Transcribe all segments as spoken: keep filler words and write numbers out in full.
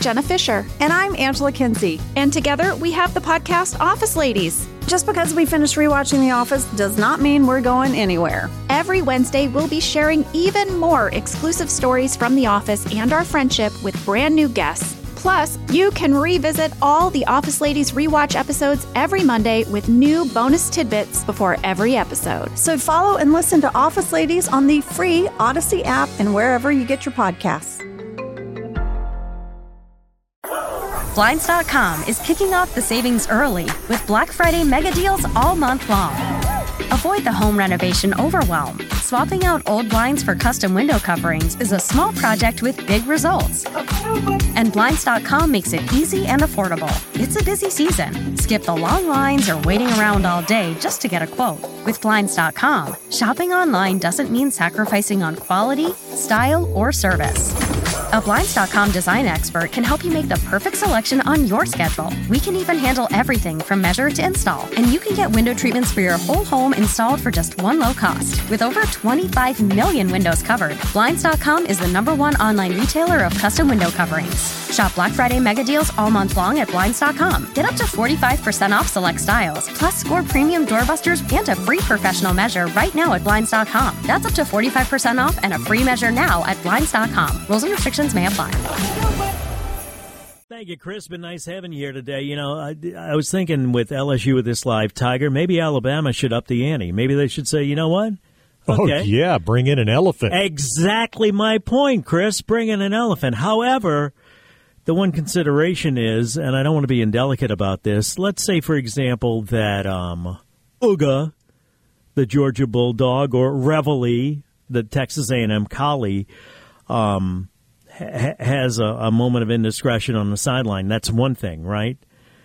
Jenna Fisher. And I'm Angela Kinsey. And together we have the podcast Office Ladies. Just because we finished rewatching The Office does not mean we're going anywhere. Every Wednesday, we'll be sharing even more exclusive stories from The Office and our friendship with brand new guests. Plus, you can revisit all the Office Ladies rewatch episodes every Monday with new bonus tidbits before every episode. So follow and listen to Office Ladies on the free Odyssey app and wherever you get your podcasts. Blinds dot com is kicking off the savings early with Black Friday mega deals all month long. Avoid the home renovation overwhelm. Swapping out old blinds for custom window coverings is a small project with big results. And Blinds dot com makes it easy and affordable. It's a busy season. Skip the long lines or waiting around all day just to get a quote. With Blinds dot com, shopping online doesn't mean sacrificing on quality, style, or service. A Blinds dot com design expert can help you make the perfect selection on your schedule. We can even handle everything from measure to install. And you can get window treatments for your whole home installed for just one low cost. With over twenty-five million windows covered, Blinds dot com is the number one online retailer of custom window coverings. Shop Black Friday mega deals all month long at Blinds dot com. Get up to forty-five percent off select styles, plus score premium doorbusters and a free professional measure right now at Blinds dot com. That's up to forty-five percent off and a free measure now at Blinds dot com. Rules and restrictions may apply. Thank you, Chris. Been nice having you here today. You know, I, I was thinking with L S U with this live Tiger, maybe Alabama should up the ante. Maybe they should say, you know what? Okay. Oh, yeah, bring in an elephant. Exactly my point, Chris. Bring in an elephant. However, the one consideration is, and I don't want to be indelicate about this, let's say, for example, that um, Uga, the Georgia Bulldog, or Reveille, the Texas A and M Collie, um, ha- has a, a moment of indiscretion on the sideline. That's one thing, right?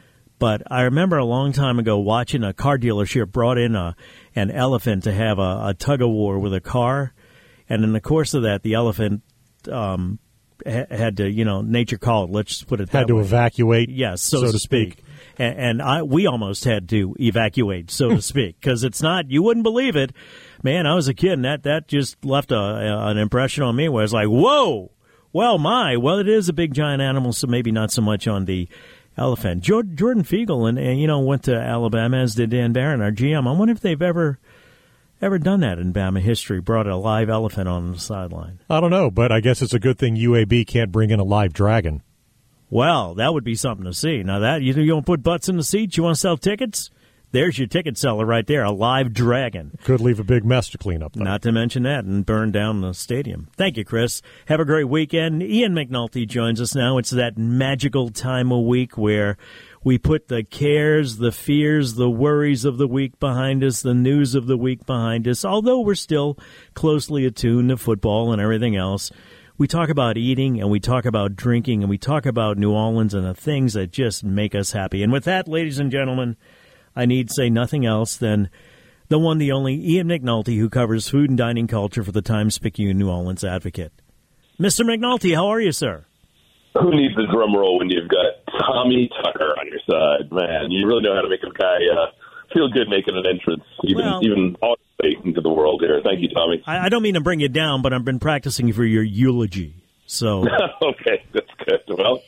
But I remember a long time ago watching a car dealership brought in a an elephant to have a, a tug-of-war with a car. And in the course of that, the elephant um, ha- had to, you know, nature called, let's put it that Had to way. evacuate, Yes, so, so to to speak. speak. And, and I, we almost had to evacuate, so to speak, because it's not, you wouldn't believe it. Man, I was a kid, and that, that just left a, a, an impression on me where I was like, whoa, well, my, well, it is a big, giant animal, so maybe not so much on the elephant. Jordan Fiegel, and, and you know, went to Alabama, as did Dan Barron, our G M. I wonder if they've ever ever done that in Bama history, brought a live elephant on the sideline. I don't know, but I guess it's a good thing U A B can't bring in a live dragon. Well, that would be something to see. Now, that you, you want to put butts in the seats? You want to sell tickets? There's your ticket seller right there, a live dragon. Could leave a big mess to clean up, though. Not to mention that, and burn down the stadium. Thank you, Chris. Have a great weekend. Ian McNulty joins us now. It's that magical time of week where we put the cares, the fears, the worries of the week behind us, the news of the week behind us. Although we're still closely attuned to football and everything else, we talk about eating, and we talk about drinking, and we talk about New Orleans and the things that just make us happy. And with that, ladies and gentlemen, I need say nothing else than the one, the only Ian McNulty, who covers food and dining culture for the Times-Picayune New Orleans Advocate. Mister McNulty, how are you, sir? Who needs a drum roll when you've got Tommy Tucker on your side? Man, you really know how to make a guy uh, feel good making an entrance, even Well, even audibly into the world here. Thank you, Tommy. I, I don't mean to bring you down, but I've been practicing for your eulogy. So Okay, that's good. Well,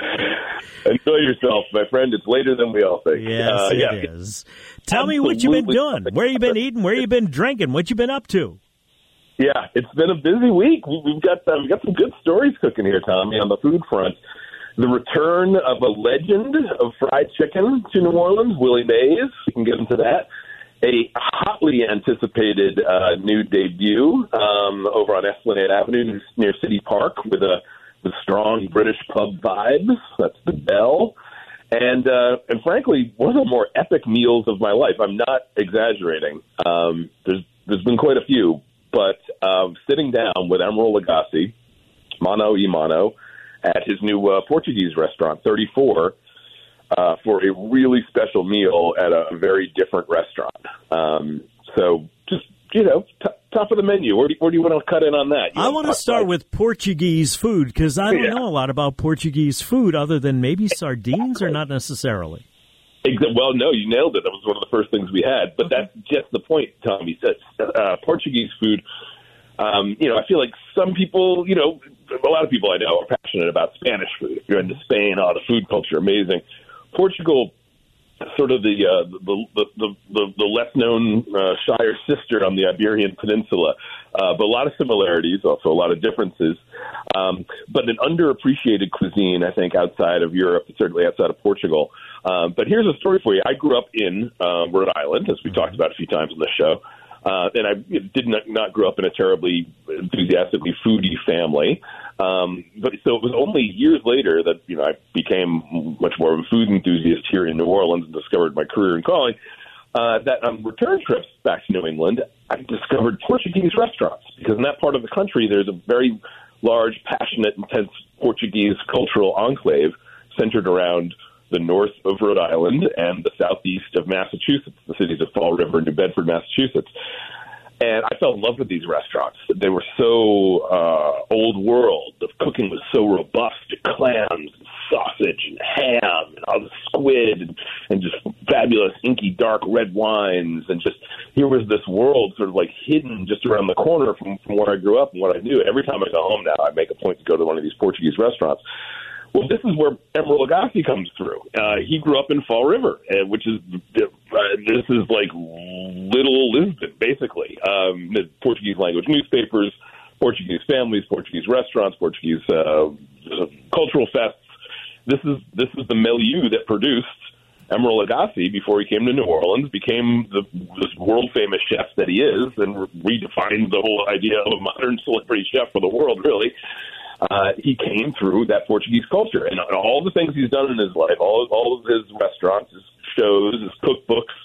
enjoy yourself, my friend. It's later than we all think. yes, Uh, it yeah. is. Tell me what you've been Absolutely. doing. Where you been eating? Where you been drinking? What you been up to? Yeah, it's been a busy week. We- We've got uh, we've got some good stories cooking here, Tommy, on the food front. The return of a legend of fried chicken to New Orleans, Willie Mays. We can get into that. A hotly anticipated uh, new debut um, over on Esplanade Avenue near City Park with a with strong British pub vibes. That's the Bell. And uh, and frankly, one of the more epic meals of my life. I'm not exaggerating. Um, there's there's been quite a few, but uh, sitting down with Emeril Lagasse, mano y mano, at his new uh, Portuguese restaurant, thirty-four, uh, for a really special meal at a very different restaurant. Um, so just, you know, t- top of the menu. Where do, where do you want to cut in on that? You I want to start like- with Portuguese food because I don't Yeah. know a lot about Portuguese food other than maybe sardines or not necessarily. Exa- Well, no, you nailed it. That was one of the first things we had. But that's just the point, Tommy. Says uh, Portuguese food. Um, you know, I feel like some people, you know, a lot of people I know are passionate about Spanish food. If you're into Spain, oh, the food culture, amazing. Portugal, sort of the uh, the, the, the, the, the less-known uh, shire sister on the Iberian Peninsula, uh, but a lot of similarities, also a lot of differences, um, but an underappreciated cuisine, I think, outside of Europe, certainly outside of Portugal. Um, but here's a story for you. I grew up in um, Rhode Island, as we talked about a few times on the show, uh, and I did not, not grow up in a terribly enthusiastically foodie family. Um, but so it was only years later that, you know, I became much more of a food enthusiast here in New Orleans and discovered my career in calling, uh, that on return trips back to New England, I discovered Portuguese restaurants, because in that part of the country, there's a very large, passionate, intense Portuguese cultural enclave centered around the north of Rhode Island and the southeast of Massachusetts, the cities of Fall River and New Bedford, Massachusetts. And I fell in love with these restaurants. They were so uh, old world. The cooking was so robust. Clams and sausage and ham and all the squid and, and just fabulous inky dark red wines. And just here was this world sort of like hidden just around the corner from, from where I grew up and what I knew. Every time I go home now, I make a point to go to one of these Portuguese restaurants. Well, this is where Emeril Lagasse comes through. Uh, he grew up in Fall River, uh, which is uh, this is like little Lisbon, basically. Um, the Portuguese language newspapers, Portuguese families, Portuguese restaurants, Portuguese uh, cultural fests. This is this is the milieu that produced Emeril Lagasse before he came to New Orleans, became the this world famous chef that he is, and redefined the whole idea of a modern celebrity chef for the world, really. Uh, he came through that Portuguese culture, and all the things he's done in his life, all all of his restaurants, his shows, his cookbooks,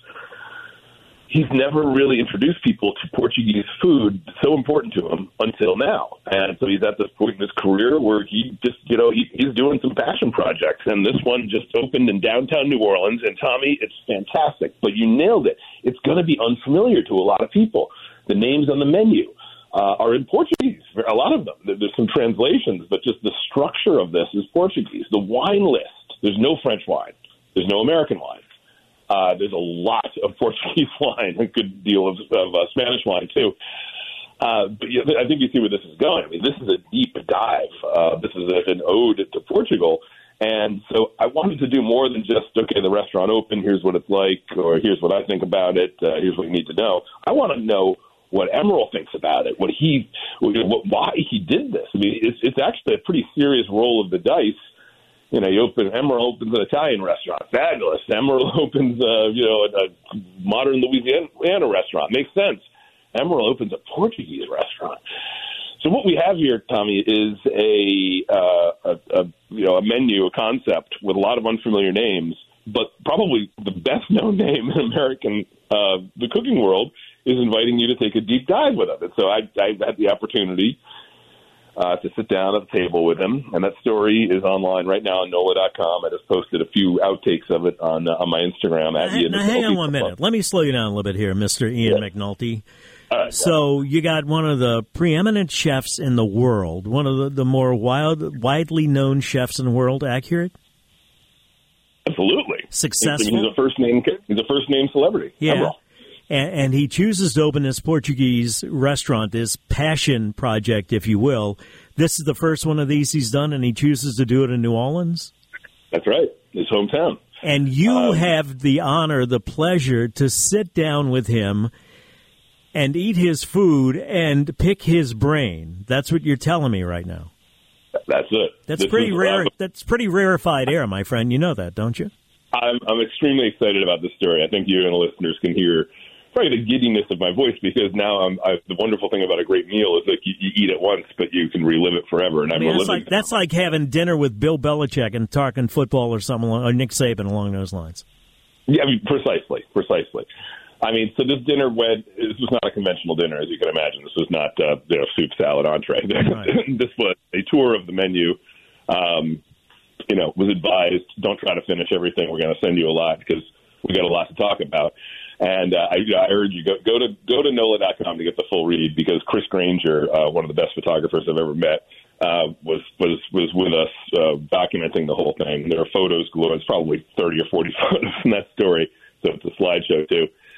he's never really introduced people to Portuguese food so important to him until now. And so he's at this point in his career where he just, you know, he, he's doing some passion projects, and this one just opened in downtown New Orleans. And Tommy, it's fantastic, but you nailed it. It's going to be unfamiliar to a lot of people. The names on the menu Uh, are in Portuguese, a lot of them. There's some translations, but just the structure of this is Portuguese. The wine list, there's no French wine. There's no American wine. Uh, there's a lot of Portuguese wine, a good deal of, of uh, Spanish wine, too. Uh, but yeah, I think you see where this is going. I mean, this is a deep dive. Uh, this is a, an ode to Portugal. And so I wanted to do more than just, okay, the restaurant opened, here's what it's like, or here's what I think about it, uh, here's what you need to know. I want to know what Emeril thinks about it, what he, what, why he did this. I mean, it's, it's actually a pretty serious roll of the dice. You know, you open, Emeril opens an Italian restaurant, fabulous. Emeril opens, uh, you know, a, a modern Louisiana restaurant, makes sense. Emeril opens a Portuguese restaurant. So what we have here, Tommy, is a, uh, a, a you know a menu, a concept with a lot of unfamiliar names, but probably the best known name in American uh, the cooking world is inviting you to take a deep dive with him. And so I, I had the opportunity uh, to sit down at the table with him, and that story is online right now on N O L A dot com. I just posted a few outtakes of it on uh, on my Instagram. At Ian now, hang on one minute. Let me slow you down a little bit here, Mister Ian yeah. McNulty. Right, so you got one of the preeminent chefs in the world, one of the, the more wild, widely known chefs in the world, accurate? Absolutely. Successful? He's a first-name He's a first-name celebrity. Yeah. And, and he chooses to open this Portuguese restaurant, this passion project, if you will. This is the first one of these he's done, and he chooses to do it in New Orleans? That's right, his hometown. And you um, have the honor, the pleasure to sit down with him and eat his food and pick his brain. That's what you're telling me right now. That's it. That's this pretty is, rare. Uh, that's pretty rarefied air, my friend. You know that, don't you? I'm, I'm extremely excited about this story. I think you and the listeners can hear probably the giddiness of my voice, because now I'm, I, the wonderful thing about a great meal is that you, you eat it once, but you can relive it forever. And I I'm mean, that's reliving like that's like having dinner with Bill Belichick and talking football or something, along, or Nick Saban along those lines. Yeah, I mean, precisely, precisely. I mean, so this dinner went. This was not a conventional dinner, as you can imagine. This was not uh, you know, soup, salad, entree. Right. This was a tour of the menu. Um, you know, was advised, don't try to finish everything. We're going to send you a lot because we got a lot to talk about. And uh, I, I urge you go go to go to N O L A dot com to get the full read, because Chris Granger, uh, one of the best photographers I've ever met, uh, was was was with us uh, documenting the whole thing. There are photos galore. It's probably thirty or forty photos in that story, so it's a slideshow too.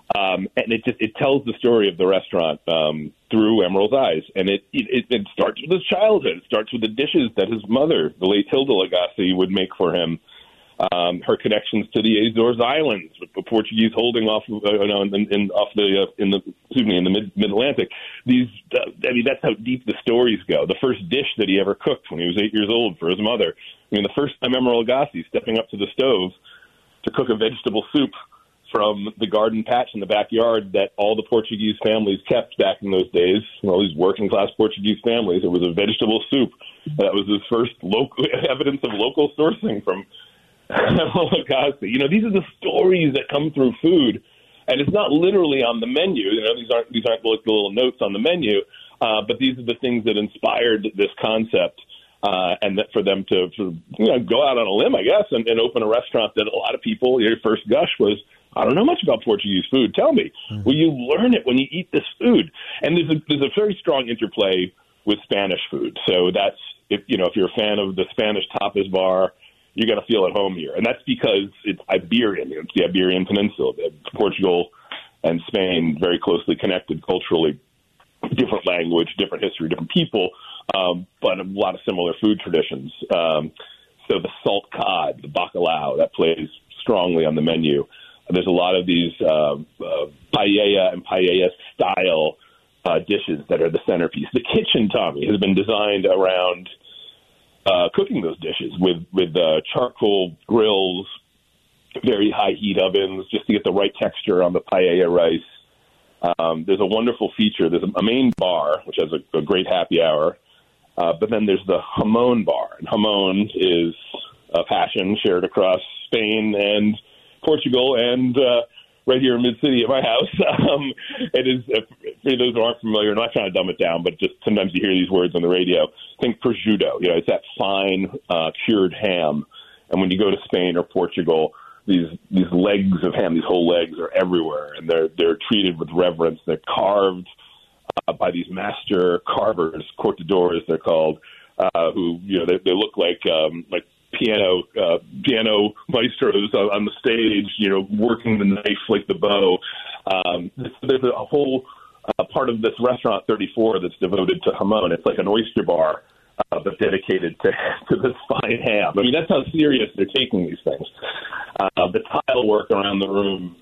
Um, and it just it tells the story of the restaurant um, through Emerald's eyes. And it, it it starts with his childhood. It starts with the dishes that his mother, the late Hilda Lagasse, would make for him. Um, her connections to the Azores Islands, with the Portuguese holding off, uh, you know, in, in off the uh, in the excuse me in the mid mid Atlantic. These, uh, I mean, that's how deep the stories go. The first dish that he ever cooked when he was eight years old for his mother. I mean, the first time Emerald Lagasse stepping up to the stove to cook a vegetable soup from the garden patch in the backyard that all the Portuguese families kept back in those days. You know, these working class Portuguese families. It was a vegetable soup. That was his first local evidence of local sourcing from Emerald Lagasse. You know, these are the stories that come through food, and it's not literally on the menu. You know, these aren't these aren't like the little notes on the menu, uh, but these are the things that inspired this concept, uh, and that for them to, to you know go out on a limb, I guess, and, and open a restaurant that a lot of people, your first gush was, I don't know much about Portuguese food. Tell me. Mm-hmm. Well, you learn it when you eat this food, and there's a, there's a very strong interplay with Spanish food. So that's if you know if you're a fan of the Spanish tapas bar, you're going to feel at home here. And that's because it's Iberian. It's the Iberian Peninsula. Portugal and Spain, very closely connected culturally, different language, different history, different people, um, but a lot of similar food traditions. Um, so the salt cod, the bacalao, that plays strongly on the menu. There's a lot of these uh, uh, paella and paella-style uh, dishes that are the centerpiece. The kitchen, Tommy, has been designed around Uh, cooking those dishes with with uh, charcoal grills, very high heat ovens, just to get the right texture on the paella rice. Um, there's a wonderful feature. There's a, a main bar, which has a, a great happy hour, uh, but then there's the jamón bar. And jamón is a passion shared across Spain and Portugal and uh, right here in Mid-City at my house. Um, it is, uh, for those who aren't familiar, I'm not trying to dumb it down, but just sometimes you hear these words on the radio. Think prosciutto. You know, it's that fine uh, cured ham. And when you go to Spain or Portugal, these these legs of ham, these whole legs are everywhere, and they're they're treated with reverence. They're carved uh, by these master carvers, cortadores, they're called, uh, who you know they, they look like um, like piano uh, piano maestros on, on the stage, you know, working the knife like the bow. Um, there's a whole uh, part of this restaurant, thirty-four, that's devoted to jamón. It's like an oyster bar, uh, but dedicated to, to this fine ham. I mean, that's how serious they're taking these things. Uh, the tile work around the room,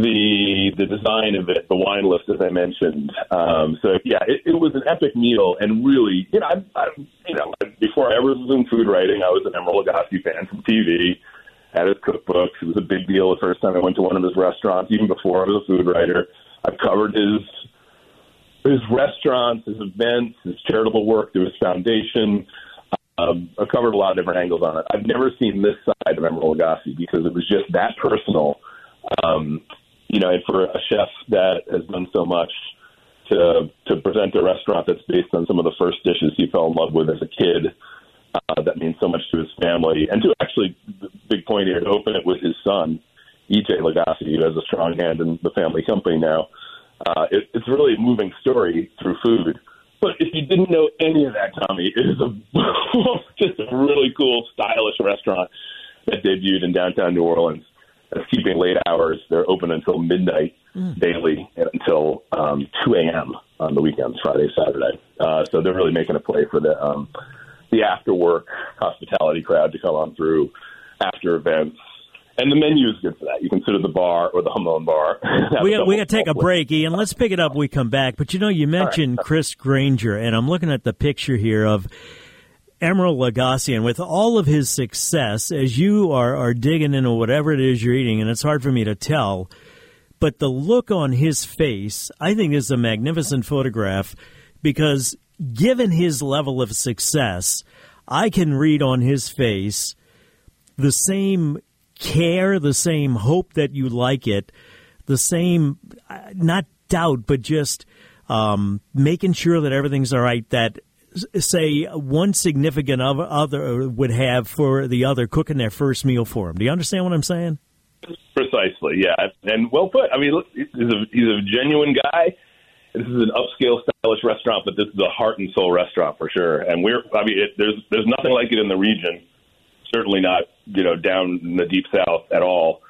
the the design of it, the wine list, as I mentioned. Um, so yeah, it, it was an epic meal, and really, you know, I, I, you know, before I ever was in food writing, I was an Emerald Lagasse fan from T V. Had his cookbooks. It was a big deal the first time I went to one of his restaurants, even before I was a food writer. I've covered his his restaurants, his events, his charitable work through his foundation. Um, I've covered a lot of different angles on it. I've never seen this side of Emerald Lagasse because it was just that personal. Um, you know, and for a chef that has done so much to to present a restaurant that's based on some of the first dishes he fell in love with as a kid, uh, that means so much to his family. And to actually, the big point here, to open it with his son, E J Lagasse, who has a strong hand in the family company now. Uh, it, it's really a moving story through food. But if you didn't know any of that, Tommy, it is a just a really cool, stylish restaurant that debuted in downtown New Orleans. It's keeping late hours. They're open until midnight mm. daily and until um, two a.m. on the weekends, Friday, Saturday. Uh, so they're really making a play for the um, the after-work hospitality crowd to come on through after events. And the menu is good for that. You consider the bar or the jamón bar. we got, we got to take a break, Ian. Let's pick it up when we come back. But, you know, you mentioned right. Chris Granger, and I'm looking at the picture here of Emerald Lagasse, and with all of his success, as you are, are digging into whatever it is you're eating, and it's hard for me to tell, but the look on his face, I think, is a magnificent photograph because given his level of success, I can read on his face the same care, the same hope that you like it, the same, not doubt, but just um, making sure that everything's all right, that say one significant other would have for the other cooking their first meal for him. Do you understand what I'm saying? Precisely, yeah. And well put. I mean, look, he's a, he's a genuine guy. This is an upscale, stylish restaurant, but this is a heart and soul restaurant for sure. And we're, I mean, it, there's there's nothing like it in the region. Certainly not, you know, down in the deep south at all,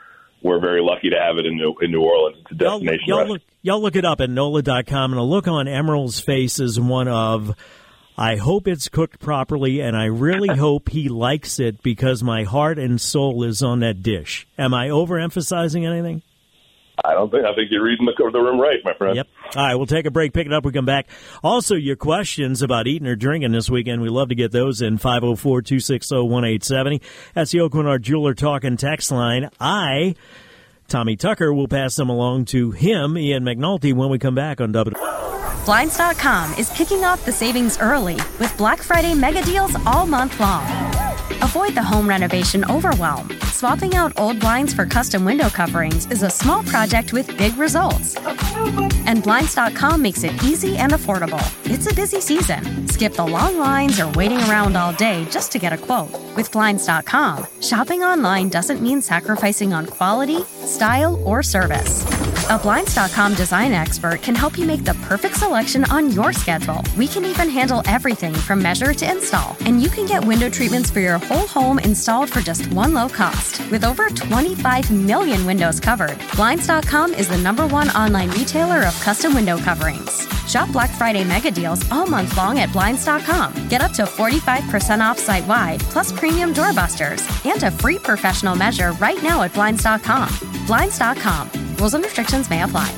we're very lucky to have it in New, in New Orleans. It's a destination. Y'all, y'all, look, y'all look it up at N O L A dot com, and a look on Emerald's face is one of, I hope it's cooked properly, and I really hope he likes it because my heart and soul is on that dish. Am I overemphasizing anything? I don't think. I think you're reading the, the room right, my friend. Yep. All right, we'll take a break, pick it up, we come back. Also, your questions about eating or drinking this weekend, we love to get those in five oh four, two six oh, one eight seven oh. That's the Oakwinard Jeweler Talk and Text line. I, Tommy Tucker, will pass them along to him, Ian McNulty, when we come back on W. Blinds dot com is kicking off the savings early with Black Friday mega deals all month long. Avoid the home renovation overwhelm. Swapping out old blinds for custom window coverings is a small project with big results. And Blinds dot com makes it easy and affordable. It's a busy season. Skip the long lines or waiting around all day just to get a quote. With Blinds dot com, shopping online doesn't mean sacrificing on quality, style, or service. A Blinds dot com design expert can help you make the perfect selection on your schedule. We can even handle everything from measure to install. And you can get window treatments for your whole home installed for just one low cost. With over twenty-five million windows covered, Blinds dot com is the number one online retailer of custom window coverings. Shop Black Friday mega deals all month long at Blinds dot com. Get up to forty-five percent off site-wide, plus premium doorbusters, and a free professional measure right now at Blinds dot com. Blinds dot com. Rules and restrictions may apply.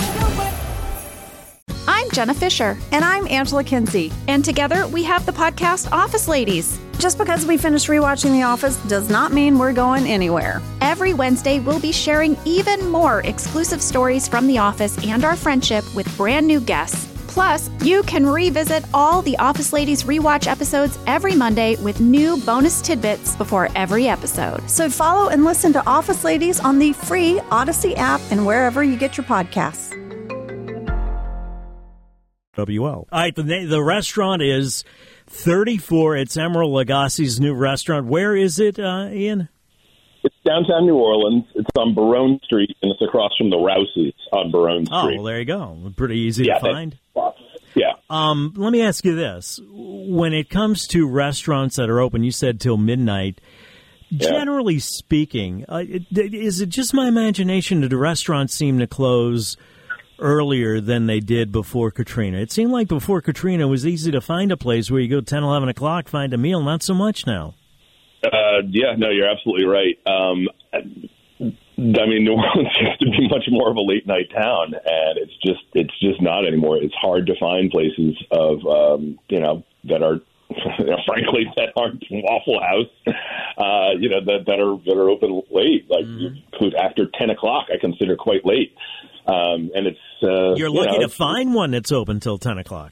I'm Jenna Fisher. And I'm Angela Kinsey. And together we have the podcast Office Ladies. Just because we finished rewatching The Office does not mean we're going anywhere. Every Wednesday, we'll be sharing even more exclusive stories from The Office and our friendship with brand new guests. Plus, you can revisit all the Office Ladies rewatch episodes every Monday with new bonus tidbits before every episode. So follow and listen to Office Ladies on the free Odyssey app and wherever you get your podcasts. W L. All right, the, the restaurant is thirty-four. It's Emerald Lagasse's new restaurant. Where is it, uh, Ian? It's downtown New Orleans. It's on Barone Street, and it's across from the Rouses on Barone Street. Oh, well, there you go. Pretty easy yeah, to find. Yeah. Um, let me ask you this. When it comes to restaurants that are open, you said till midnight, yeah. Generally speaking, uh, is it just my imagination that the restaurants seem to close earlier than they did before Katrina? It seemed like before Katrina it was easy to find a place where you go ten, eleven o'clock, find a meal. Not so much now. Uh, yeah, no, you're absolutely right. Um, I mean, New Orleans used to be much more of a late night town, and it's just it's just not anymore. It's hard to find places of um, you know that are you know, frankly that aren't Waffle House, uh, you know that that are that are open late. Like mm. include after ten o'clock, I consider quite late. Um, and it's uh, you're lucky you know, to find one that's open till ten o'clock.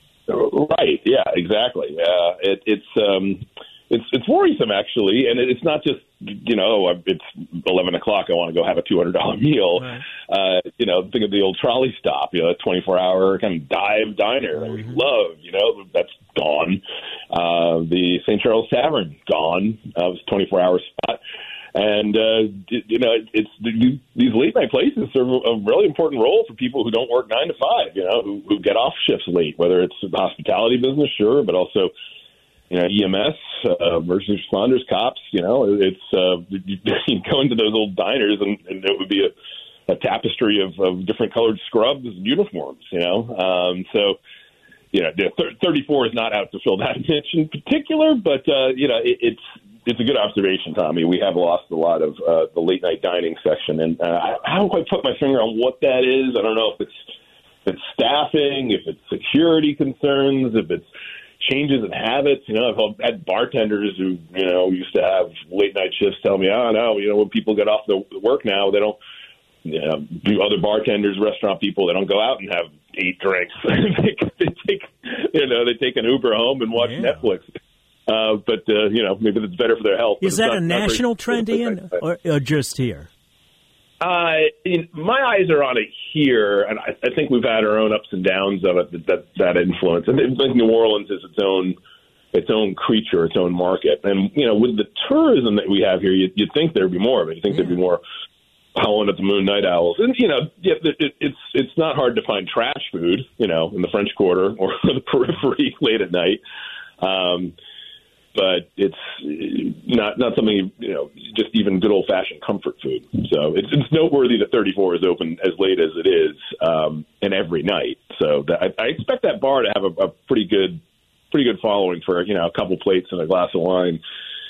Right? Yeah, exactly. Uh, it, it's um, it's it's worrisome actually, and it, it's not just you know it's eleven o'clock. I want to go have a two hundred dollar meal. Right. Uh, you know, think of the old trolley stop. You know, a twenty four hour kind of dive diner that we love. You know, that's gone. Uh, the Saint Charles Tavern gone. Uh, it was a twenty four hour spot. And, uh, you know, it's these late night places serve a really important role for people who don't work nine to five, you know, who, who get off shifts late, whether it's the hospitality business, sure, but also, you know, E M S, uh, emergency responders, cops, you know, it's uh, you, you go into those old diners and, and it would be a, a tapestry of, of different colored scrubs and uniforms, you know. Um, so, you know, thirty-four is not out to fill that niche in particular, but, uh, you know, it, it's, It's a good observation, Tommy. We have lost a lot of uh, the late night dining section, and uh, I don't quite put my finger on what that is. I don't know if it's if it's staffing, if it's security concerns, if it's changes in habits. You know, I've had bartenders who you know used to have late night shifts tell me, "Oh no, you know, when people get off the work now, they don't." You know, do other bartenders, restaurant people, they don't go out and have eight drinks. they, they take, you know, they take an Uber home and watch yeah. Netflix. Uh, but, uh, you know, maybe it's better for their health. Is that not, a national trend, Ian, or, or just here? Uh, in, my eyes are on it here, and I, I think we've had our own ups and downs of it, that, that influence. And I think New Orleans is its own its own creature, its own market. And, you know, with the tourism that we have here, you'd, you'd think there'd be more of it. You'd think yeah. there'd be more howling at the moon night owls. And, you know, yeah, it, it's it's not hard to find trash food, you know, in the French Quarter or the periphery late at night. Um but it's not not something, you know, just even good old-fashioned comfort food. So it's, it's noteworthy that thirty-four is open as late as it is, um, and every night. So that, I, I expect that bar to have a, a pretty good pretty good following for, you know, a couple plates and a glass of wine,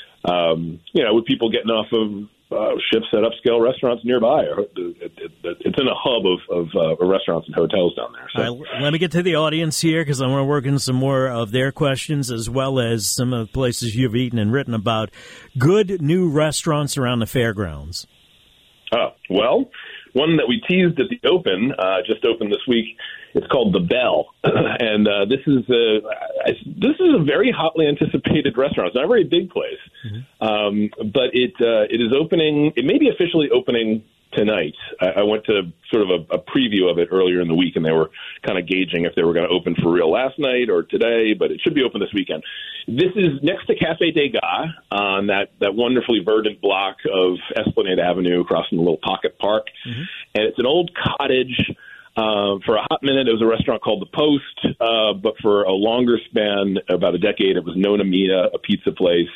um, you know, with people getting off of uh, shifts at upscale restaurants nearby. It, it, it, it's in a hub of, of uh, restaurants and hotels down there. So. All right, let me get to the audience here because I want to work in some more of their questions as well as some of the places you've eaten and written about. Good new restaurants around the fairgrounds. Oh, well, one that we teased at the open, uh, just opened this week. It's called The Bell, and uh, this is a this is a very hotly anticipated restaurant. It's not a very big place, mm-hmm. um, but it uh, it is opening. It may be officially opening tonight. I, I went to sort of a, a preview of it earlier in the week, and they were kind of gauging if they were going to open for real last night or today, but it should be open this weekend. This is next to Cafe Degas on that, that wonderfully verdant block of Esplanade Avenue across from the little pocket park, mm-hmm. and it's an old cottage. Uh, for a hot minute, it was a restaurant called The Post, uh, but for a longer span, about a decade, it was Nonna Mia, a pizza place.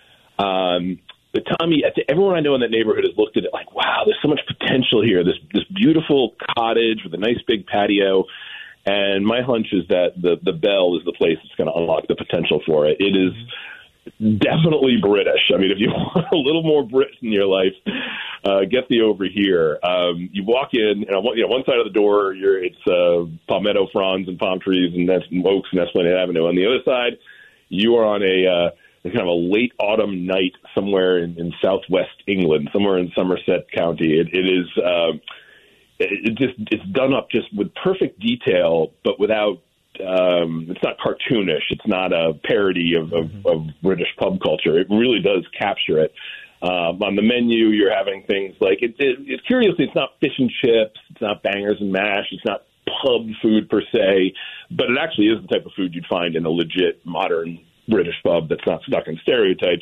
Um, but Tommy, everyone I know in that neighborhood has looked at it like, wow, there's so much potential here. This this beautiful cottage with a nice big patio. And my hunch is that the, the Bell is the place that's going to unlock the potential for it. It is definitely British. I mean, if you want a little more Brit in your life, uh, get the over here. Um, you walk in, and on one, you know, one side of the door, you're, it's uh, palmetto fronds and palm trees and, and oaks and Esplanade Avenue. On the other side, you are on a uh, kind of a late autumn night somewhere in, in southwest England, somewhere in Somerset County. It, it is uh, it, it just it's done up just with perfect detail, but without. Um, it's not cartoonish. It's not a parody of, of, of British pub culture. It really does capture it. Um, on the menu, you're having things like, it, it, it, curiously, it's not fish and chips. It's not bangers and mash. It's not pub food per se, but it actually is the type of food you'd find in a legit modern British pub that's not stuck in stereotypes.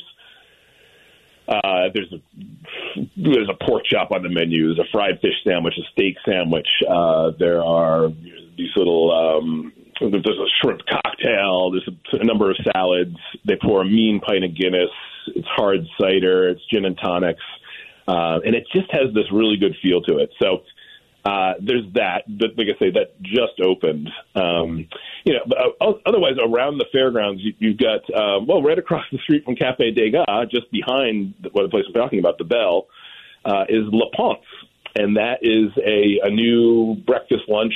Uh, there's a there's a pork chop on the menu. There's a fried fish sandwich, a steak sandwich. Uh, there are these little... Um, There's a shrimp cocktail. There's a, a number of salads. They pour a mean pint of Guinness. It's hard cider. It's gin and tonics. Uh, and it just has this really good feel to it. So uh, there's that. But like I say, that just opened. Um, you know, but, uh, otherwise, around the fairgrounds, you, you've got, uh, well, right across the street from Cafe Degas, just behind the, what the place we're talking about, the Bell, uh, is La Ponce. And that is a, a new breakfast lunch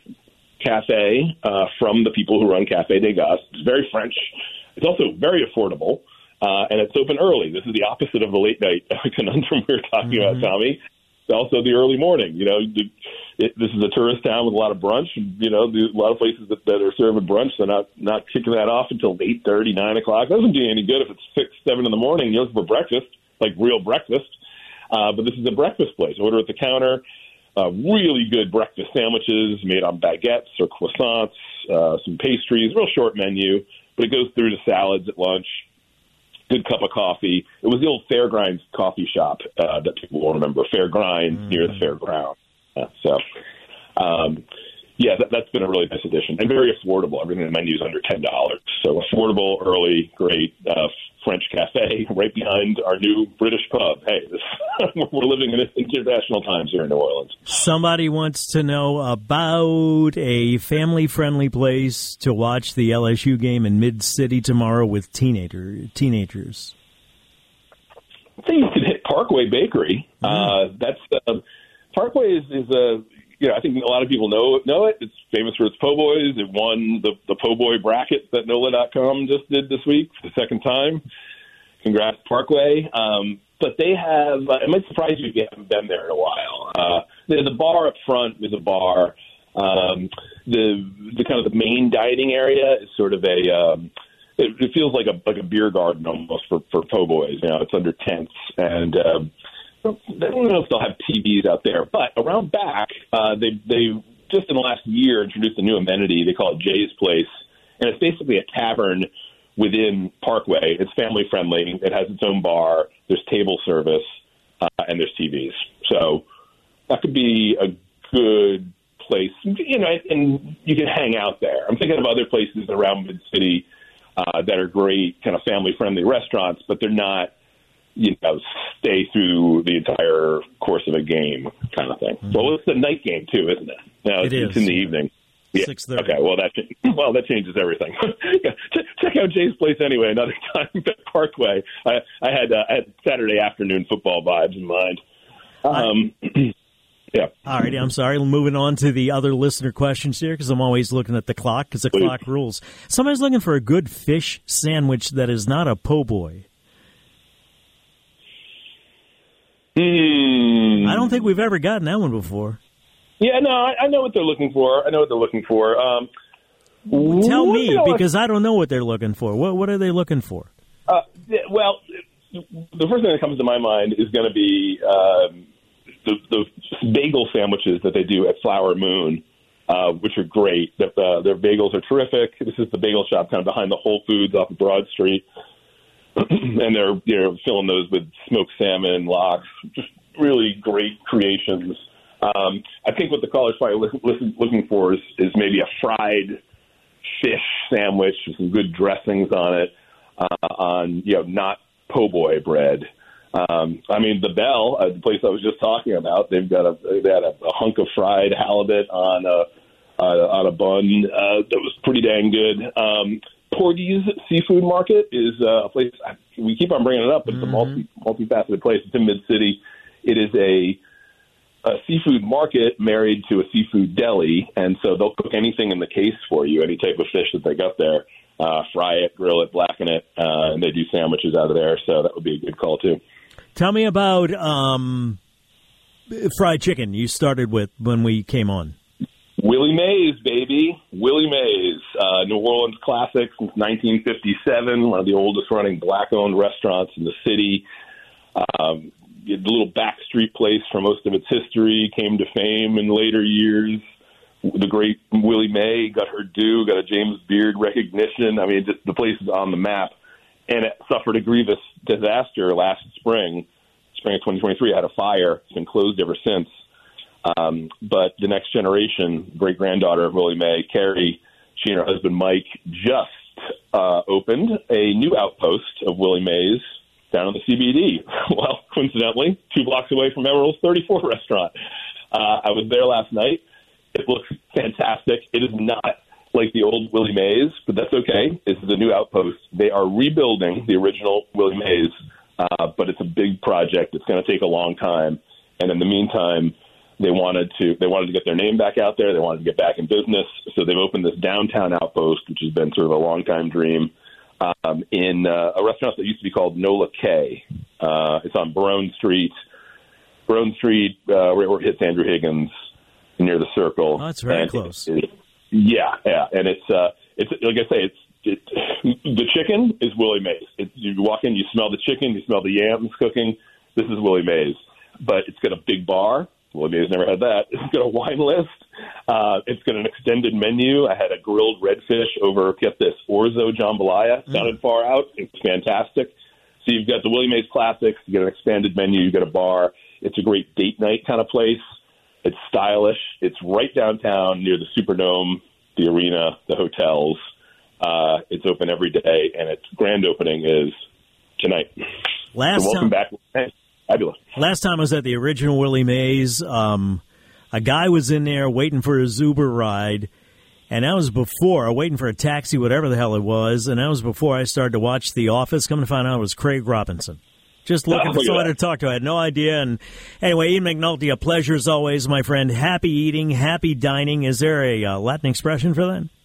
cafe uh, from the people who run Cafe Degas. It's very French. It's also very affordable, uh, and it's open early. This is the opposite of the late night conundrum we were talking mm-hmm. about, Tommy. It's also the early morning. You know, the, it, this is a tourist town with a lot of brunch. You know, there's a lot of places that, that are serving brunch. They're not not kicking that off until eight thirty, nine o'clock. That doesn't do you any good if it's six, seven in the morning. You're looking for breakfast, like real breakfast. Uh, but this is a breakfast place. Order at the counter. Uh, really good breakfast sandwiches made on baguettes or croissants, uh, some pastries, real short menu, but it goes through to salads at lunch, good cup of coffee. It was the old Fairgrinds coffee shop uh, that people will remember, Fairgrinds mm. near the fairground. Uh, so, um, yeah, that, that's been a really nice addition and very affordable. Everything in the menu is under ten dollars. So affordable, early, great uh, French cafe right behind our new British pub. Hey, this, we're living in international times here in New Orleans. Somebody wants to know about a family-friendly place to watch the L S U game in Mid-City tomorrow with teenager teenagers. I think you could hit Parkway Bakery. Mm. Uh, that's uh, Parkway is, is a you know I think a lot of people know know it. It's famous for its po' boys. It won the the po' boy bracket that N O L A dot com just did this week for the second time. Congrats, Parkway. Um, but they have. Uh, it might surprise you if you haven't been there in a while. Uh, the, the bar up front is a bar. Um, the the kind of the main dining area is sort of a. Um, it, it feels like a like a beer garden almost for for po' boys. You know, it's under tents and. Um, I don't know if they'll have T Vs out there, but around back, uh, they they just in the last year introduced a new amenity. They call it Jay's Place, and it's basically a tavern within Parkway. It's family friendly. It has its own bar. There's table service, uh, and there's T Vs. So that could be a good place, you know, and you can hang out there. I'm thinking of other places around Mid-City. uh, that are great, kind of family-friendly restaurants, but they're not, you know, stay through the entire course of a game kind of thing. Mm-hmm. Well, it's the night game, too, isn't it? You know, it it's, is. It's in the evening. Yeah. six thirty. Okay, well, that well that changes everything. yeah. Ch- check out Jay's Place anyway, another time, Parkway. I, I, had, uh, I had Saturday afternoon football vibes in mind. Um, I- Yeah. All right. I'm sorry. Moving on to the other listener questions here because I'm always looking at the clock because the Please. clock rules. Somebody's looking for a good fish sandwich that is not a po' boy. Hmm. I don't think we've ever gotten that one before. Yeah, no, I, I know what they're looking for. I know what they're looking for. Um, Tell me, you know, because I don't know what they're looking for. What What are they looking for? Uh, well, the first thing that comes to my mind is going to be um, the, the bagel sandwiches that they do at Flower Moon, uh, which are great. The, uh, their bagels are terrific. This is the bagel shop kind of behind the Whole Foods off of Broad Street. And they're you know, filling those with smoked salmon, lox, just really great creations. Um, I think what the caller's probably listen, listen, looking for is, is maybe a fried fish sandwich with some good dressings on it, uh, on, you know, not po' boy bread. Um, I mean, the Bell, uh, the place I was just talking about, they've got a they had a, a hunk of fried halibut on a uh, on a bun uh, that was pretty dang good. Um, Porgy's Seafood Market is uh, a place we keep on bringing it up, but it's a multi multifaceted place. It's in Mid City. It is a a seafood market married to a seafood deli, and so they'll cook anything in the case for you, any type of fish that they got there, uh, fry it, grill it, blacken it, uh, and they do sandwiches out of there, so that would be a good call, too. Tell me about um, fried chicken you started with when we came on. Willie Mays, baby. Willie Mays, uh, New Orleans classic since nineteen fifty-seven, one of the oldest running black-owned restaurants in the city. Um, the little backstreet place for most of its history came to fame in later years. The great Willie May got her due, got a James Beard recognition. I mean, just the place is on the map. And it suffered a grievous disaster last spring. Spring of twenty twenty-three, had a fire. It's been closed ever since. Um, but the next generation, great-granddaughter of Willie May, Carrie, she and her husband Mike just uh, opened a new outpost of Willie Mays down in the C B D. Well, coincidentally, two blocks away from Emerald's thirty-four restaurant. Uh, I was there last night. It looks fantastic. It is not like the old Willie Mays, but that's okay. This is a new outpost. They are rebuilding the original Willie Mays, uh, but it's a big project. It's going to take a long time. And in the meantime, they wanted to they wanted to get their name back out there. They wanted to get back in business. So they've opened this downtown outpost, which has been sort of a long-time dream, um, in uh, a restaurant that used to be called Nola K. Uh, it's on Barone Street. Barone Street, uh, where it hits Andrew Higgins, near the Circle. Oh, that's very and close. It, it, yeah, yeah. And it's, uh, it's like I say, it's it, the chicken is Willie Mays. It, you walk in, you smell the chicken, you smell the yams cooking. This is Willie Mays. But it's got a big bar. Willie Mays never had that. It's got a wine list. Uh, it's got an extended menu. I had a grilled redfish over, get this, orzo jambalaya. Sounded mm. far out. It's fantastic. So you've got the Willie Mays classics. You got an expanded menu. You got a bar. It's a great date night kind of place. It's stylish. It's right downtown near the Superdome, the arena, the hotels. Uh, it's open every day, and its grand opening is tonight. Last so welcome time, back. Hey, fabulous. Last time I was at the original Willie Mays, um, a guy was in there waiting for his Uber ride, and that was before, waiting for a taxi, whatever the hell it was, and that was before I started to watch The Office. Come to find out it was Craig Robinson. Just looking oh, for somebody to talk to. I had no idea. And anyway, Ian McNulty, a pleasure as always, my friend. Happy eating, happy dining. Is there a uh, Latin expression for that?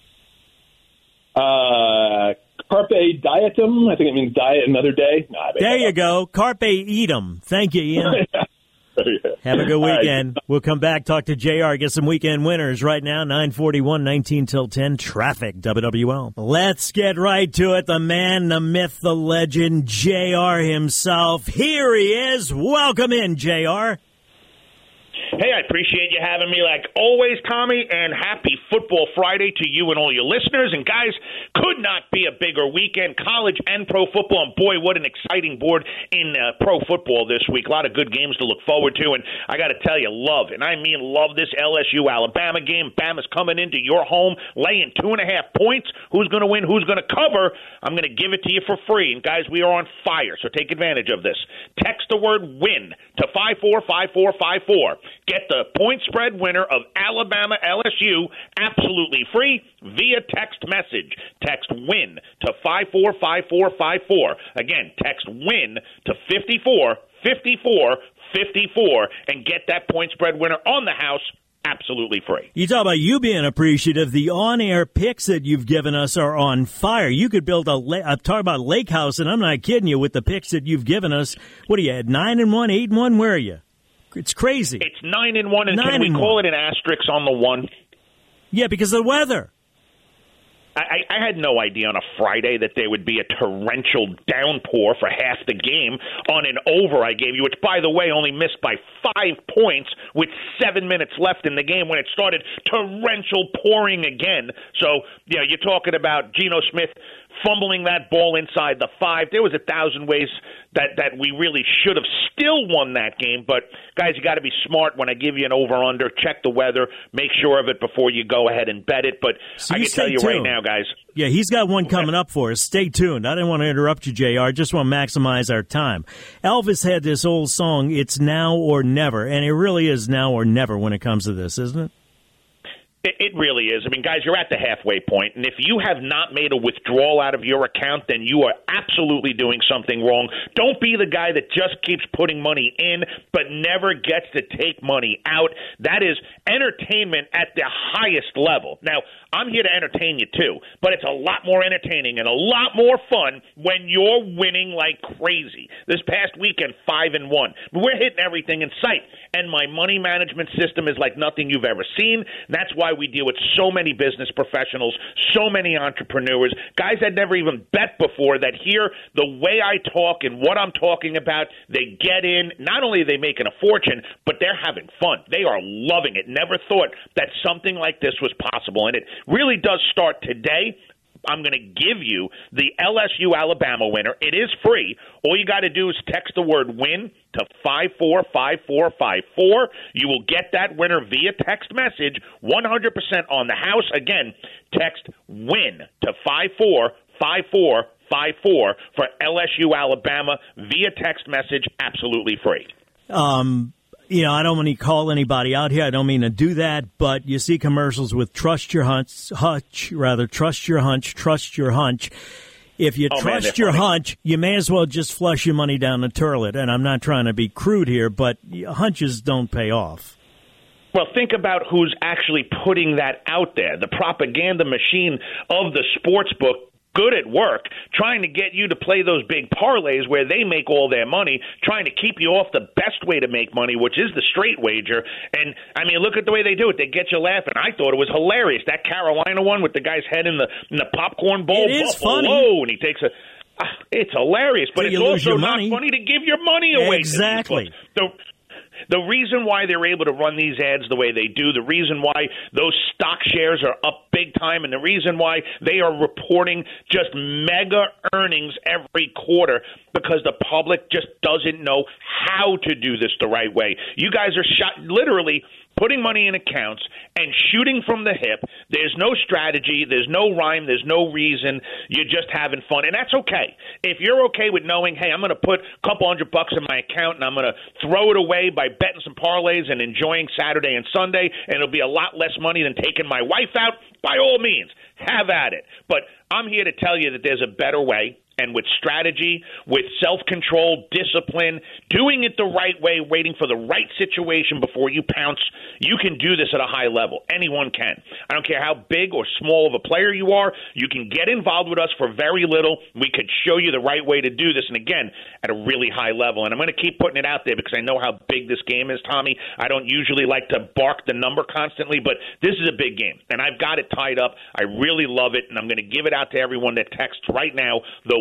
Uh, carpe dietum. I think it means diet another day. Nah, there you go. Carpe eatum. Thank you, Ian. Have a good weekend. Right. We'll come back, talk to J R, get some weekend winners right now. nine forty-one, nineteen till ten, traffic, W W L. Let's get right to it. The man, the myth, the legend, J R himself. Here he is. Welcome in, J R. Hey, I appreciate you having me like always, Tommy, and happy Football Friday to you and all your listeners. And guys, could not be a bigger weekend, college and pro football. And boy, what an exciting board in uh, pro football this week. A lot of good games to look forward to. And I got to tell you, love, and I mean love this L S U Alabama game. Bama's coming into your home, laying two and a half points. Who's going to win? Who's going to cover? I'm going to give it to you for free. And guys, we are on fire, so take advantage of this. Text the word WIN to five four five four five four. Get the point spread winner of Alabama L S U absolutely free via text message. Text WIN to five four five four five four. Again, text WIN to five four five four five four and get that point spread winner on the house absolutely free. You talk about you being appreciative. The on-air picks that you've given us are on fire. You could build a la- I'm talking about Lake House, and I'm not kidding you with the picks that you've given us. What are you at, nine and one, eight and one? Where are you? It's crazy. It's nine and one, and nine can we and call one. it an asterisk on the one? Yeah, because of the weather. I, I had no idea on a Friday that there would be a torrential downpour for half the game on an over I gave you, which, by the way, only missed by five points with seven minutes left in the game when it started torrential pouring again. So, yeah, you're talking about Geno Smith fumbling that ball inside the five. There was a thousand ways that, that we really should have still won that game. But, guys, you got to be smart when I give you an over-under. Check the weather. Make sure of it before you go ahead and bet it. But So I you can tell you stay right tuned. now, guys. Yeah, he's got one coming up for us. Stay tuned. I didn't want to interrupt you, J R. I just want to maximize our time. Elvis had this old song, It's Now or Never, and it really is now or never when it comes to this, isn't it? It, it really is. I mean, guys, you're at the halfway point, and if you have not made a withdrawal out of your account, then you are absolutely doing something wrong. Don't be the guy that just keeps putting money in but never gets to take money out. That is entertainment at the highest level. Now, I'm here to entertain you too, but it's a lot more entertaining and a lot more fun when you're winning like crazy. This past weekend, five and one. We're hitting everything in sight, and my money management system is like nothing you've ever seen. That's why we deal with so many business professionals, so many entrepreneurs, guys that never even bet before that hear the way I talk and what I'm talking about. They get in. Not only are they making a fortune, but they're having fun. They are loving it. Never thought that something like this was possible, and it really does start today. I'm going to give you the L S U Alabama winner. It is free. All you got to do is text the word WIN to five four five four five four. You will get that winner via text message, one hundred percent on the house. Again, text WIN to five four five four five four for L S U Alabama via text message, absolutely free. Um, you know, I don't want to call anybody out here. I don't mean to do that, but you see commercials with trust your hunch, hunch rather, trust your hunch, trust your hunch. If you Oh, man, trust they're your funny. hunch, you may as well just flush your money down the toilet. And I'm not trying to be crude here, but hunches don't pay off. Well, think about who's actually putting that out there. The propaganda machine of the sports book, good at work, trying to get you to play those big parlays where they make all their money, trying to keep you off the best way to make money, which is the straight wager. And, I mean, look at the way they do it. They get you laughing. I thought it was hilarious. That Carolina one with the guy's head in the in the popcorn bowl. It is Buffalo, funny. and he takes a ah, it's hilarious, but Till it's you lose also your not money. funny to give your money away. Exactly. To these books. The, The reason why they're able to run these ads the way they do, the reason why those stock shares are up big time, and the reason why they are reporting just mega earnings every quarter, because the public just doesn't know how to do this the right way. You guys are shot, literally putting money in accounts and shooting from the hip. There's no strategy. There's no rhyme. There's no reason. You're just having fun, and that's okay. If you're okay with knowing, hey, I'm going to put a couple hundred bucks in my account and I'm going to throw it away by betting some parlays and enjoying Saturday and Sunday, and it'll be a lot less money than taking my wife out, by all means, have at it. But I'm here to tell you that there's a better way. And with strategy, with self-control, discipline, doing it the right way, waiting for the right situation before you pounce, you can do this at a high level. Anyone can. I don't care how big or small of a player you are. You can get involved with us for very little. We could show you the right way to do this, and again, at a really high level. And I'm going to keep putting it out there because I know how big this game is, Tommy. I don't usually like to bark the number constantly, but this is a big game, and I've got it tied up. I really love it, and I'm going to give it out to everyone that texts right now, the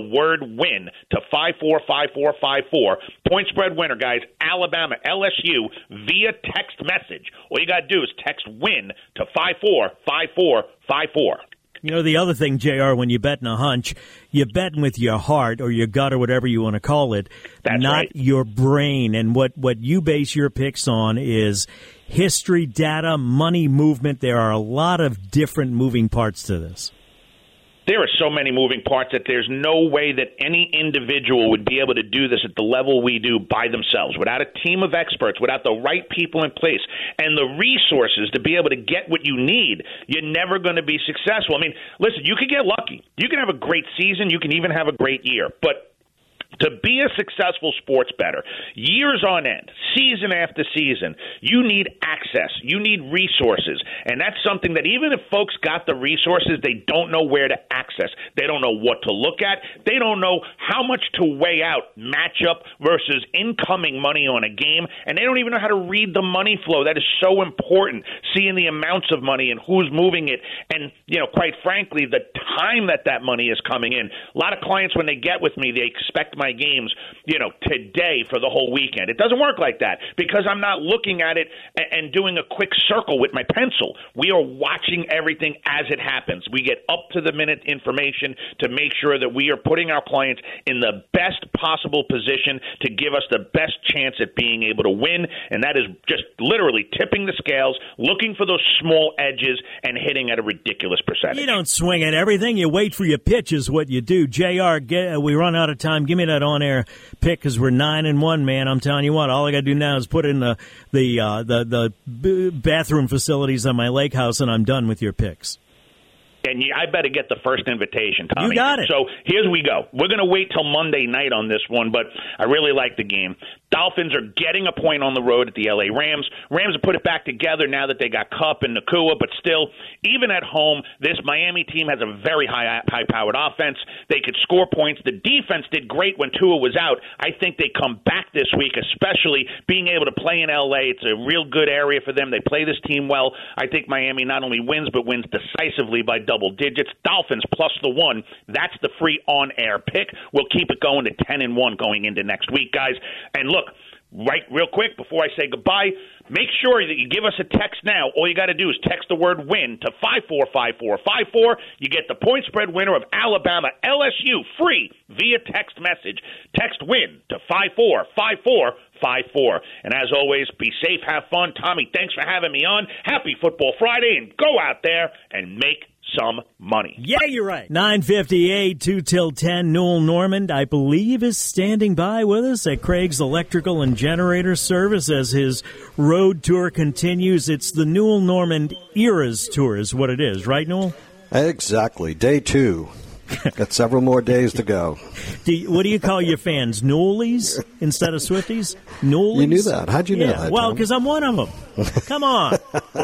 word win to five four five four five four. Point spread winner, guys, Alabama, L S U, via text message. All you got to do is text win to five four five four five four. You know, the other thing, J R, when you bet in a hunch, you're betting with your heart or your gut or whatever you want to call it, That's not right. your brain. And what, what you base your picks on is history, data, money movement. There are a lot of different moving parts to this. There are so many moving parts that there's no way that any individual would be able to do this at the level we do by themselves, without a team of experts, without the right people in place, and the resources to be able to get what you need. You're never going to be successful. I mean, listen, you can get lucky. You can have a great season. You can even have a great year. But to be a successful sports bettor, years on end, season after season, you need access. You need resources. And that's something that even if folks got the resources, they don't know where to access. They don't know what to look at. They don't know how much to weigh out matchup versus incoming money on a game. And they don't even know how to read the money flow. That is so important, seeing the amounts of money and who's moving it. And, you know, quite frankly, the time that that money is coming in. A lot of clients, when they get with me, they expect my games, you know, today for the whole weekend. It doesn't work like that because I'm not looking at it and doing a quick circle with my pencil. We are watching everything as it happens. We get up-to-the-minute information to make sure that we are putting our clients in the best possible position to give us the best chance at being able to win, and that is just literally tipping the scales, looking for those small edges, and hitting at a ridiculous percentage. You don't swing at everything. You wait for your pitch is what you do. J R, get, we run out of time. Give me that on-air pick because we're nine and one, man. I'm telling you what, all I got to do now is put in the the uh, the the b- bathroom facilities on my lake house, and I'm done with your picks. And you, I better get the first invitation, Tommy. You got it. So here we go. We're going to wait till Monday night on this one, but I really like the game. Dolphins are getting a point on the road at the L A Rams. Rams have put it back together now that they got Kupp and Nakua, but still, even at home, this Miami team has a very high, high-powered offense. They could score points. The defense did great when Tua was out. I think they come back this week, especially being able to play in L A. It's a real good area for them. They play this team well. I think Miami not only wins, but wins decisively by double digits. Dolphins plus the one. That's the free on-air pick. We'll keep it going to ten and one going into next week, guys. And look, right real quick before I say goodbye, make sure that you give us a text now. All you got to do is text the word win to five four five four five four. You get the point spread winner of Alabama L S U free via text message. Text win to five four five four five four. And as always, be safe, have fun. Tommy, thanks for having me on. Happy Football Friday, and go out there and make some money. Yeah, you're right. nine fifty-eight, two till ten. Newell Normand, I believe, is standing by with us at Craig's Electrical and Generator Service as his road tour continues. It's the Newell Normand Eras Tour is what it is, right, Newell? Exactly. Day two. Got several more days to go. Do you, what do you call your fans? Newellies instead of Swifties? Newellies? You knew that. How'd you yeah. know that, Well, Tom? because I'm one of them. Come on.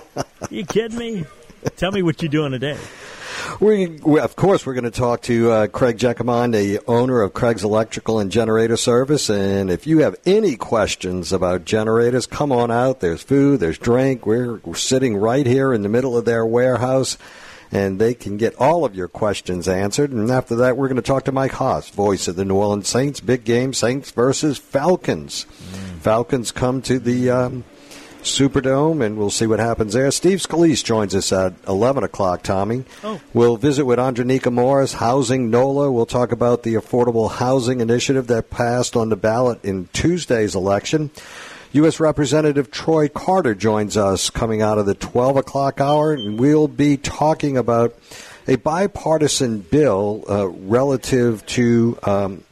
You kidding me? Tell me what you're doing today. We, we, of course, we're going to talk to uh, Craig Jacomon, the owner of Craig's Electrical and Generator Service. And if you have any questions about generators, come on out. There's food, there's drink. We're, we're sitting right here in the middle of their warehouse, and they can get all of your questions answered. And after that, we're going to talk to Mike Haas, voice of the New Orleans Saints. Big game, Saints versus Falcons. Mm. Falcons come to the Um, Superdome, and we'll see what happens there. Steve Scalise joins us at eleven o'clock, Tommy. Oh. We'll visit with Andronika Morris, Housing NOLA. We'll talk about the Affordable Housing Initiative that passed on the ballot in Tuesday's election. U S Representative Troy Carter joins us coming out of the twelve o'clock hour, and we'll be talking about a bipartisan bill uh, relative to um,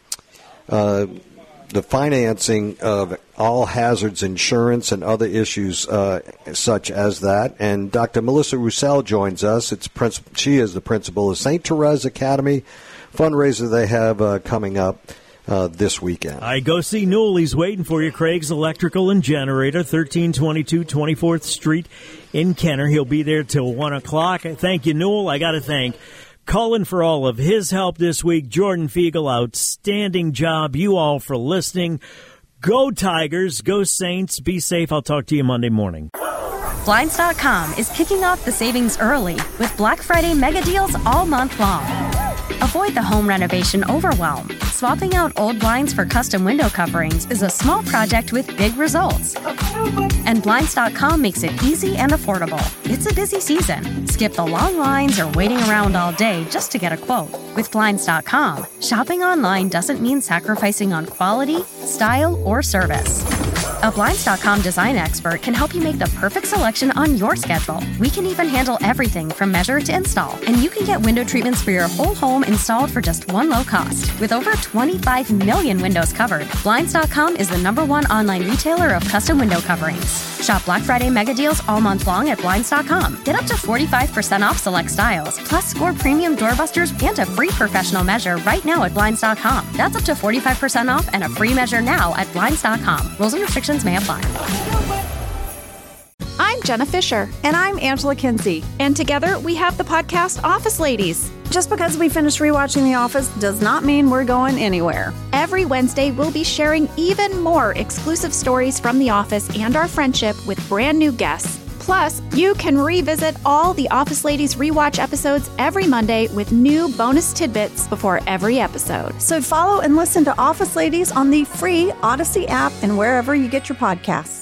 uh, the financing of all hazards insurance and other issues uh, such as that. And Doctor Melissa Roussel joins us. It's princip- She is the principal of Saint Therese Academy, fundraiser they have uh, coming up uh, this weekend. I go see Newell. He's waiting for you. Craig's Electrical and Generator, thirteen twenty-two twenty-fourth Street in Kenner. He'll be there till one o'clock. Thank you, Newell. I got to thank Cullen for all of his help this week. Jordan Fiegel, outstanding job. You all for listening. Go Tigers. Go Saints. Be safe. I'll talk to you Monday morning. Blinds dot com is kicking off the savings early with Black Friday mega deals all month long. Avoid the home renovation overwhelm. Swapping out old blinds for custom window coverings is a small project with big results. And Blinds dot com makes it easy and affordable. It's a busy season. Skip the long lines or waiting around all day just to get a quote. With Blinds dot com, shopping online doesn't mean sacrificing on quality, style, or service. A Blinds dot com design expert can help you make the perfect selection on your schedule. We can even handle everything from measure to install. And you can get window treatments for your whole home installed for just one low cost. With over twenty-five million windows covered, Blinds dot com is the number one online retailer of custom window coverings. Shop Black Friday mega deals all month long at Blinds dot com. Get up to forty-five percent off select styles, plus score premium doorbusters and a free professional measure right now at Blinds dot com. That's up to forty-five percent off and a free measure now at Blinds dot com. Rules and restrictions may apply. I'm Jenna Fisher. And I'm Angela Kinsey. And together we have the podcast Office Ladies. Just because we finished rewatching The Office does not mean we're going anywhere. Every Wednesday, we'll be sharing even more exclusive stories from The Office and our friendship with brand new guests. Plus, you can revisit all the Office Ladies rewatch episodes every Monday with new bonus tidbits before every episode. So follow and listen to Office Ladies on the free Odyssey app and wherever you get your podcasts.